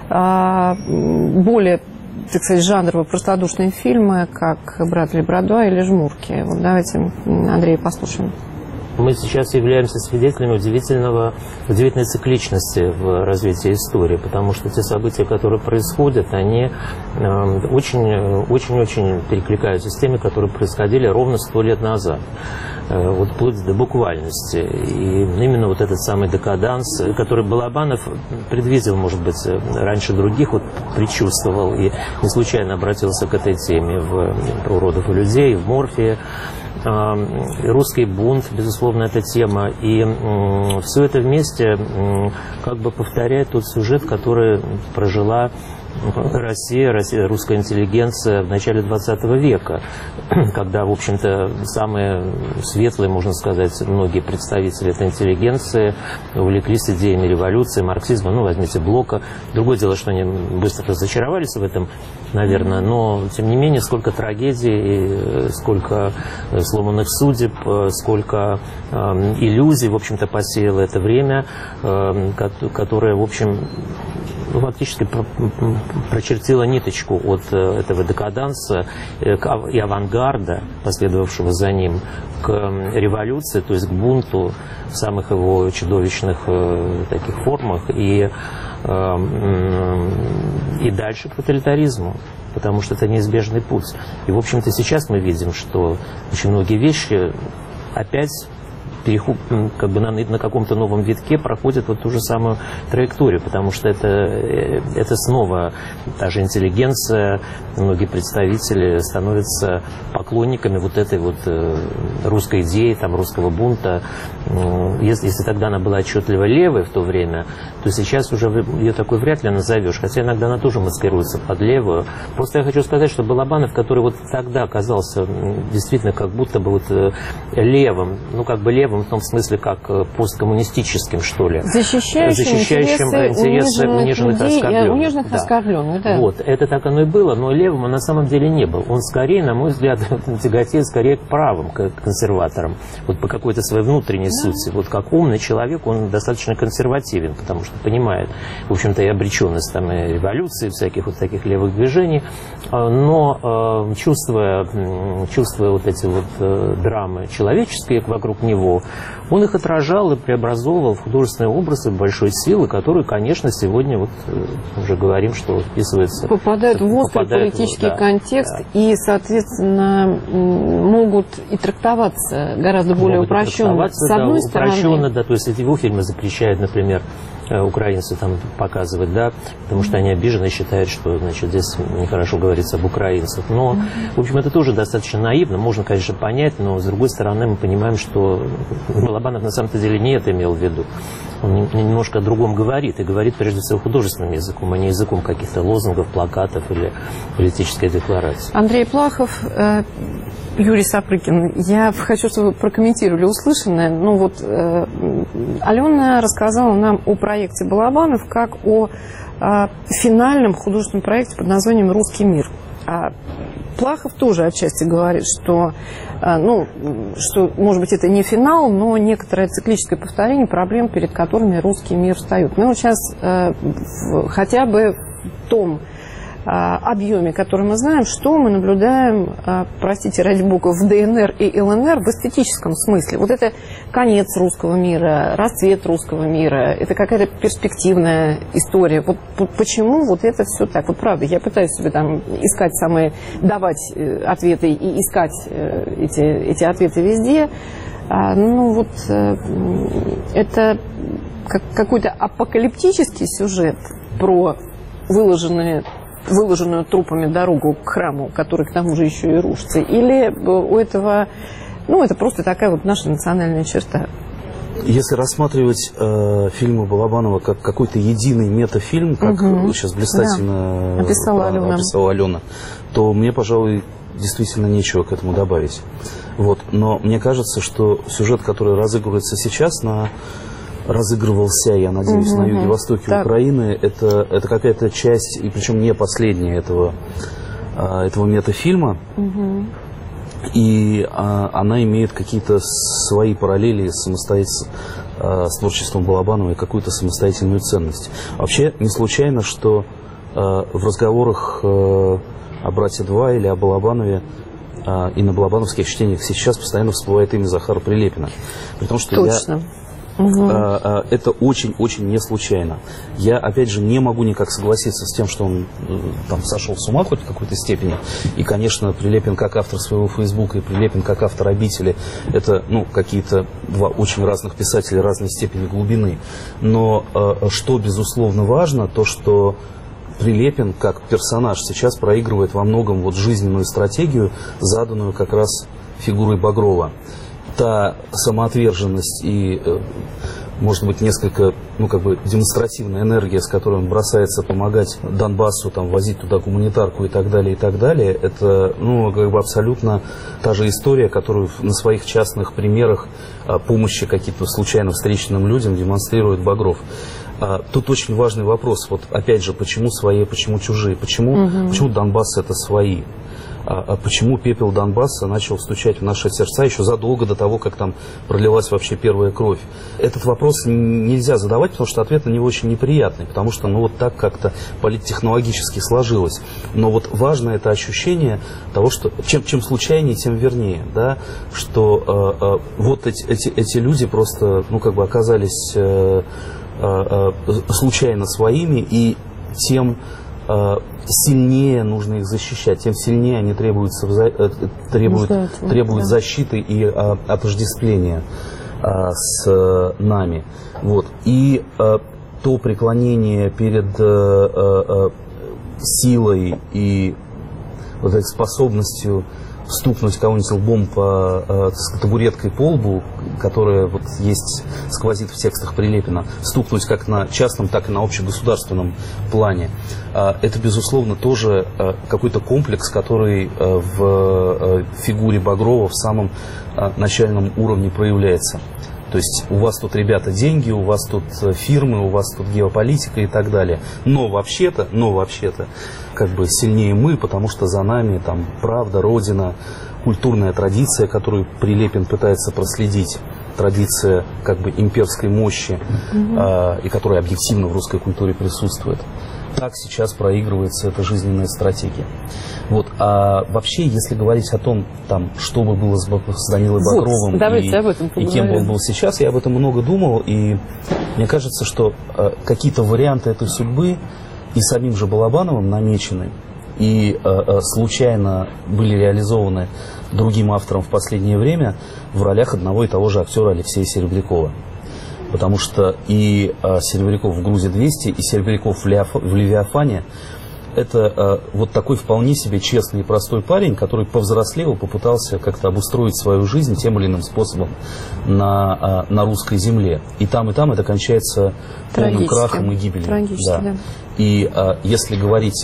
более, так сказать, жанрово простодушные фильмы, как «Брат Лебрадуа» или «Жмурки». Вот давайте Андрея послушаем. Мы сейчас являемся свидетелями удивительной цикличности в развитии истории, потому что те события, которые происходят, они очень-очень перекликаются с теми, которые происходили ровно 100 лет назад. Вот вплоть до буквальности. И именно вот этот самый декаданс, который Балабанов предвидел, может быть, раньше других, вот предчувствовал и не случайно обратился к этой теме в «Уродов и людей», в «Морфии». Русский бунт, безусловно, эта тема. И все это вместе как бы повторяет тот сюжет, который прожила Россия, русская интеллигенция в начале 20 века, когда, в общем-то, самые светлые, можно сказать, многие представители этой интеллигенции увлеклись идеями революции, марксизма, ну, возьмите Блока. Другое дело, что они быстро разочаровались в этом, наверное, но, тем не менее, сколько трагедий, сколько сломанных судеб, сколько иллюзий, в общем-то, посеяло это время, которое, в общем, фактически прочертила ниточку от этого декаданса и авангарда, последовавшего за ним, к революции, то есть к бунту в самых его чудовищных таких формах, и дальше к тоталитаризму, потому что это неизбежный путь. И, в общем-то, сейчас мы видим, что очень многие вещи опять как бы на каком-то новом витке проходит вот ту же самую траекторию, потому что это снова та же интеллигенция, многие представители становятся поклонниками вот этой вот русской идеи, там, русского бунта. Если тогда она была отчетливо левой в то время, то сейчас уже ее такой вряд ли назовешь, хотя иногда она тоже маскируется под левую. Просто я хочу сказать, что Балабанов, который вот тогда оказался действительно как будто бы вот левым, ну как бы левым в том смысле, как посткоммунистическим, что ли. Защищающим интересы униженных и униженных, оскорбленных. Да. Вот, это так оно и было, но левым он на самом деле не был. Он скорее, на мой взгляд, тяготеет скорее к правым, к консерваторам. Вот по какой-то своей внутренней сути. Вот как умный человек, он достаточно консервативен, потому что понимает, в общем-то, и обреченность там, и революции, всяких вот таких левых движений. Но чувствуя вот эти вот драмы человеческие вокруг него, то он их отражал и преобразовывал в художественные образы большой силы, которые, конечно, сегодня, вот уже говорим, что вписываются... Попадают в острый политический контекст и, соответственно, могут и трактоваться гораздо более упрощенно. С одной стороны... Упрощенно, да, то есть его фильмы запрещают, например, украинцы там показывать, да, потому что они обижены и считают, что, значит, здесь нехорошо говорится об украинцах. Но, в общем, это тоже достаточно наивно, можно, конечно, понять, но, с другой стороны, мы понимаем, что Балабанов на самом-то деле не это имел в виду. Он немножко о другом говорит, и говорит, прежде всего, художественным языком, а не языком каких-то лозунгов, плакатов или политической декларации. Андрей Плахов, Юрий Сапрыкин, я хочу, чтобы вы прокомментировали услышанное. Ну вот, Алена рассказала нам о проекте Балабанов как о финальном художественном проекте под названием «Русский мир». Плахов тоже отчасти говорит, что, что, может быть, это не финал, но некоторое циклическое повторение проблем, перед которыми русский мир встает. Мы вот сейчас хотя бы в том объеме, который мы знаем, что мы наблюдаем, простите, ради бога, в ДНР и ЛНР в эстетическом смысле. Вот это конец русского мира, расцвет русского мира, это какая-то перспективная история. Вот почему вот это все так? Вот правда, я пытаюсь себе там искать давать ответы и искать эти ответы везде. Это какой-то апокалиптический сюжет про выложенную трупами дорогу к храму, который к тому же еще и рушится, или у этого, это просто такая вот наша национальная черта? Если рассматривать фильмы Балабанова как какой-то единый метафильм, как сейчас блистательно описала Алена, то мне, пожалуй, действительно нечего к этому добавить. Вот. Но мне кажется, что сюжет, который разыгрывается сейчас разыгрывался, я надеюсь, на юге-востоке Украины, это какая-то часть, и причем не последняя этого метафильма, и она имеет какие-то свои параллели с творчеством Балабанова и какую-то самостоятельную ценность. Вообще не случайно, что в разговорах о «Брате 2» или о Балабанове и на балабановских чтениях сейчас постоянно всплывает имя Захара Прилепина. При том, что точно. Это очень-очень не случайно. Я, опять же, не могу никак согласиться с тем, что он там сошел с ума хоть в какой-то степени. И, конечно, Прилепин как автор своего Фейсбука и Прилепин как автор «Обители» — это, какие-то два очень разных писателя разной степени глубины. Но что, безусловно, важно, то, что Прилепин как персонаж сейчас проигрывает во многом жизненную стратегию, заданную как раз фигурой Багрова. Та самоотверженность и, может быть, несколько, демонстративная энергия, с которой он бросается помогать Донбассу, возить туда гуманитарку и так далее, это, абсолютно та же история, которую на своих частных примерах помощи каким-то случайно встреченным людям демонстрирует Багров. Тут очень важный вопрос, опять же, почему свои, почему чужие, почему Донбасс это свои? Почему пепел Донбасса начал стучать в наши сердца еще задолго до того, как там пролилась вообще первая кровь? Этот вопрос нельзя задавать, потому что ответ на него очень неприятный, потому что так как-то политтехнологически сложилось. Но важно это ощущение того, что чем случайнее, тем вернее, да, что эти люди просто, оказались случайно своими, и тем сильнее нужно их защищать, тем сильнее они требуют защиты и отождествления с нами. И то преклонение перед силой и этой способностью стукнуть кого-нибудь лбом по табуреткой по лбу, которая сквозит в текстах Прилепина, стукнуть как на частном, так и на общегосударственном плане. Это, безусловно, тоже какой-то комплекс, который в фигуре Багрова в самом начальном уровне проявляется. То есть у вас тут, ребята, деньги, у вас тут фирмы, у вас тут геополитика и так далее. Но вообще-то, сильнее мы, потому что за нами правда, родина, культурная традиция, которую Прилепин пытается проследить, традиция имперской мощи, и которая объективно в русской культуре присутствует. так сейчас проигрывается эта жизненная стратегия. Вот. А вообще, если говорить о том, там, что бы было с Данилой Багровым и кем бы он был сейчас, я об этом много думал, и мне кажется, что какие-то варианты этой судьбы и самим же Балабановым намечены, и случайно были реализованы другим автором в последнее время в ролях одного и того же актера Алексея Серебрякова. Потому что и Серебряков в «Грузе-200», и Серебряков в «Левиафане» — это вот такой вполне себе честный и простой парень, который повзрослел, попытался как-то обустроить свою жизнь тем или иным способом на русской земле. И там это кончается полным крахом и гибелью. Да. И если говорить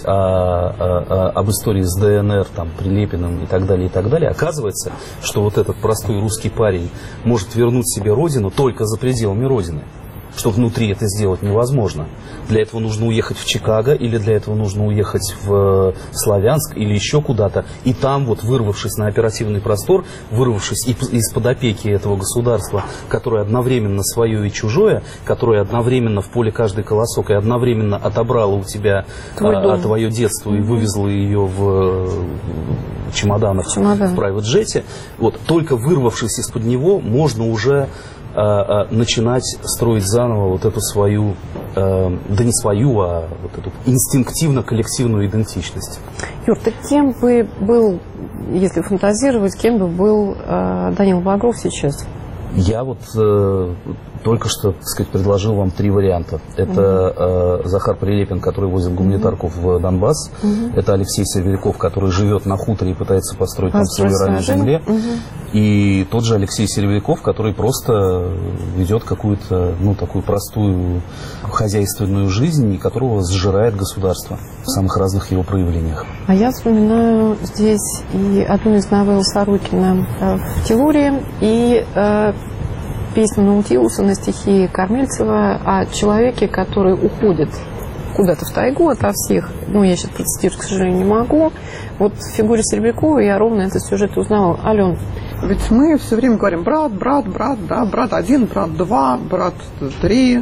об истории с ДНР, там, Прилепиным и так далее, оказывается, что вот этот простой русский парень может вернуть себе родину только за пределами родины. Что внутри это сделать невозможно. Для этого нужно уехать в Чикаго, или для этого нужно уехать в Славянск, или еще куда-то. И там, вот, вырвавшись на оперативный простор, вырвавшись из-под опеки этого государства, которое одновременно свое и чужое, которое одновременно в поле каждый колосок и одновременно отобрало у тебя твое детство и вывезло ее в чемоданах в прайвет-джете, вот, только вырвавшись из-под него, можно уже начинать строить заново вот эту свою, да не свою, а вот эту инстинктивно-коллективную идентичность. Юр, ты кем бы был, если фантазировать, кем бы был Данила Багров сейчас? Я вот только что, так сказать, предложил вам 3 варианта. Это Захар Прилепин, который возит гуманитарку в Донбасс. Это Алексей Серебряков, который живет на хуторе и пытается построить там свой рай на земле. И тот же Алексей Серебряков, который просто ведет какую-то, ну, такую простую хозяйственную жизнь, и которого сжирает государство в самых разных его проявлениях. А я вспоминаю здесь и одну из новелл Сорокина в «Телуре», и песню Наутилуса на стихи Кормильцева о человеке, который уходит куда-то в тайгу ото всех. Ну, я сейчас процитировать, к сожалению, не могу. Вот в фигуре Серебрякова я ровно этот сюжет узнала. Ален. Ведь мы все время говорим брат, да, брат 1, брат 2, брат 3.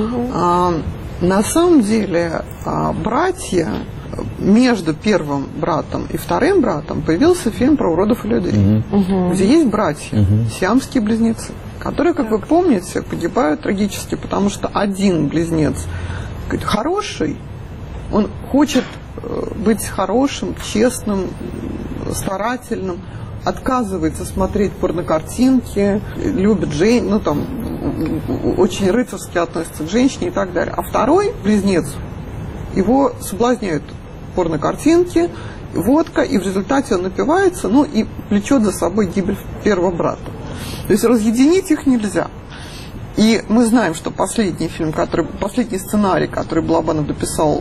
На самом деле братья, между первым братом и вторым братом появился фильм про уродов и людей, где есть братья, сиамские близнецы, которые, как вы помните, погибают трагически, потому что один близнец хороший, он хочет быть хорошим, честным, старательным, отказывается смотреть порнокартинки, любит женщин, ну там очень рыцарски относится к женщине и так далее. А второй близнец, его соблазняют порнокартинки, водка, и в результате он напивается, ну и влечет за собой гибель первого брата. То есть разъединить их нельзя. И мы знаем, что последний сценарий, который Балабанов дописал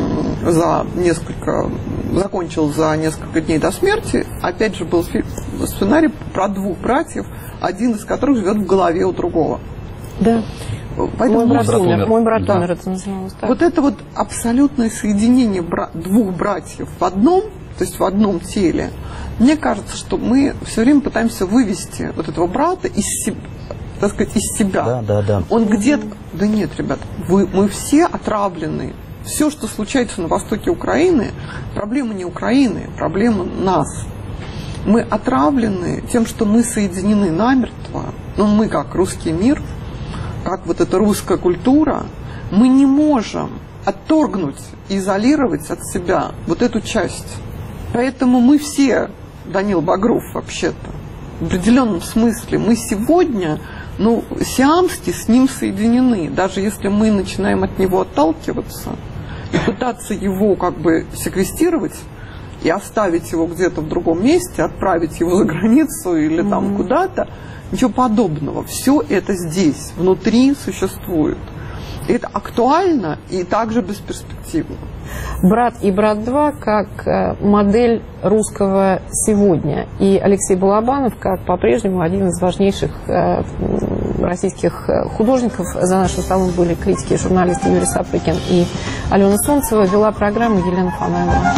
закончил за несколько дней до смерти, опять же был сценарий про 2 братьев, один из которых живет в голове у другого. Да. Поэтому мой брат умер, это называлось так. Вот это вот абсолютное соединение 2 братьев в одном, то есть в одном теле, мне кажется, что мы все время пытаемся вывести вот этого брата из себя, так сказать, из себя. Да. Он где-то... Да нет, ребят, мы все отравлены. Все, что случается на востоке Украины, проблема не Украины, проблема нас. Мы отравлены тем, что мы соединены намертво. Но мы, как русский мир, как вот эта русская культура, мы не можем отторгнуть, изолировать от себя вот эту часть. Поэтому мы все, Данил Багров вообще-то, в определенном смысле, мы сегодня, ну, сиамски с ним соединены. Даже если мы начинаем от него отталкиваться и пытаться его как бы секвестировать и оставить его где-то в другом месте, отправить его за границу или там куда-то, ничего подобного. Все это здесь, внутри существует. И это актуально и также бесперспективно. «Брат» и «Брат 2» как модель русского сегодня. И Алексей Балабанов как по-прежнему один из важнейших российских художников. За нашим столом были критики и журналисты Юрий Сапрыкин и Алена Солнцева. Вела программу Елена Фанайлова.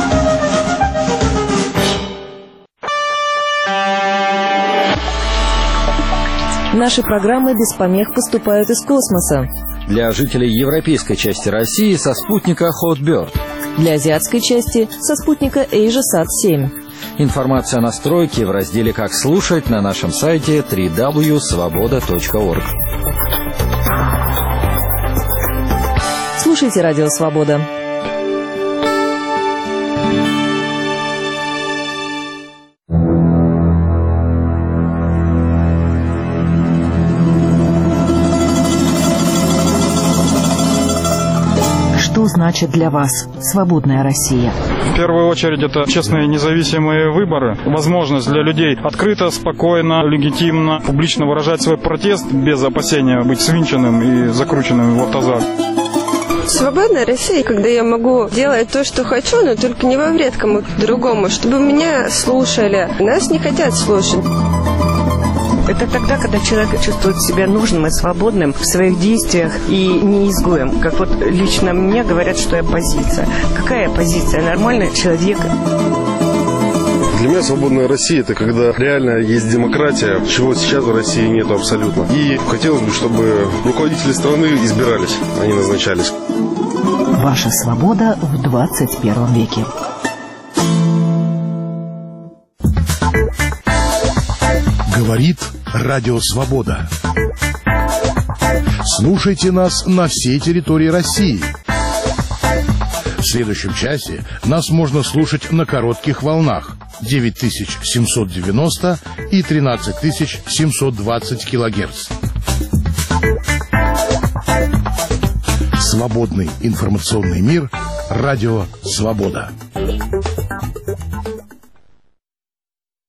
Наши программы без помех поступают из космоса. для жителей европейской части России со спутника Hotbird. Для азиатской части со спутника AsiaSat-7. Информация о настройке в разделе «Как слушать» на нашем сайте www.svoboda.org. Слушайте Радио Свобода. Что значит для вас свободная Россия? В первую очередь это честные независимые выборы, возможность для людей открыто, спокойно, легитимно, публично выражать свой протест без опасения быть свинченным и закрученным в автозак. Свободная Россия, когда я могу делать то, что хочу, но только не во вред кому-то другому, чтобы меня слушали. Нас не хотят слушать. Это тогда, когда человек чувствует себя нужным и свободным в своих действиях и не изгоем. Как вот лично мне говорят, что я оппозиция. Какая оппозиция? Нормальный человек. Для меня свободная Россия – это когда реально есть демократия, чего сейчас в России нет абсолютно. И хотелось бы, чтобы руководители страны избирались, а не назначались. Ваша свобода в 21 веке. Говорит Радио Свобода. Слушайте нас на всей территории России. В следующем часе нас можно слушать на коротких волнах 9790 и 13720 килогерц. Свободный информационный мир. Радио Свобода.